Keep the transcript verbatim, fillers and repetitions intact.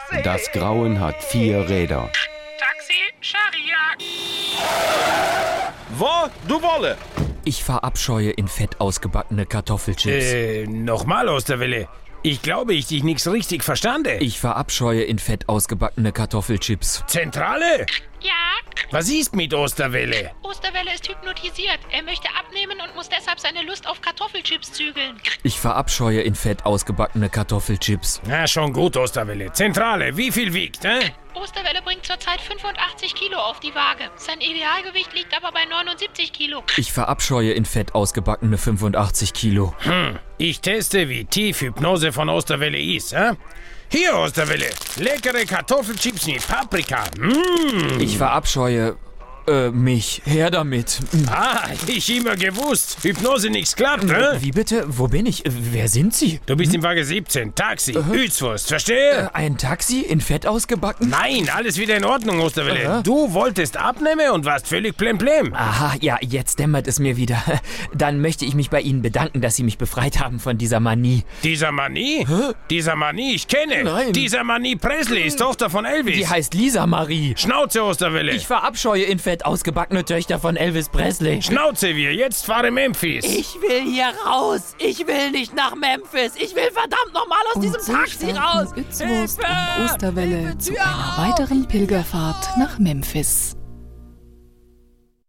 Das Grauen hat vier Räder. Taxi, Scharia. Wo? Du Wolle? Ich verabscheue in Fett ausgebackene Kartoffelchips. Äh, nochmal, Osterwelle. Ich glaube, ich dich nichts richtig verstanden. Ich verabscheue in Fett ausgebackene Kartoffelchips. Zentrale? Ja, Was ist mit Osterwelle? Osterwelle ist hypnotisiert. Er möchte abnehmen und muss deshalb seine Lust auf Kartoffelchips zügeln. Ich verabscheue in Fett ausgebackene Kartoffelchips. Na, schon gut, Osterwelle. Zentrale, wie viel wiegt, hä? Osterwelle bringt zurzeit fünfundachtzig Kilo auf die Waage. Sein Idealgewicht liegt aber bei neunundsiebzig Kilo. Ich verabscheue in Fett ausgebackene fünfundachtzig Kilo. Hm, ich teste, wie tief Hypnose von Osterwelle ist, hä? Hier, Osterwelle, leckere Kartoffelchips mit Paprika. Mmh. Ich verabscheue... Äh, mich. Her damit. Ah, ich immer gewusst. Hypnose nichts klappt, hä? Wie bitte? Wo bin ich? Äh, Wer sind Sie? Du bist im Waage siebzehn, Taxi, Hützwurst, verstehe? Äh, ein Taxi in Fett ausgebacken? Nein, alles wieder in Ordnung, Osterwelle. Aha. Du wolltest abnehmen und warst völlig plemplem. Aha, ja, jetzt dämmert es mir wieder. Dann möchte ich mich bei Ihnen bedanken, dass Sie mich befreit haben von dieser Manie. Dieser Manie? Hä? Dieser Manie, ich kenne. Nein. Dieser Manie Presley ist Tochter von Elvis. Die heißt Lisa Marie. Schnauze, Osterwelle. Ich verabscheue in Fett ausgebackene Töchter von Elvis Presley. Schnauze, wir. Jetzt fahre Memphis. Ich will hier raus. Ich will nicht nach Memphis. Ich will verdammt nochmal aus Und diesem so Taxi raus. starten Itzwurst Hilfe! und Osterwelle Hilfe, zu Tür einer auf! weiteren Pilgerfahrt nach Memphis.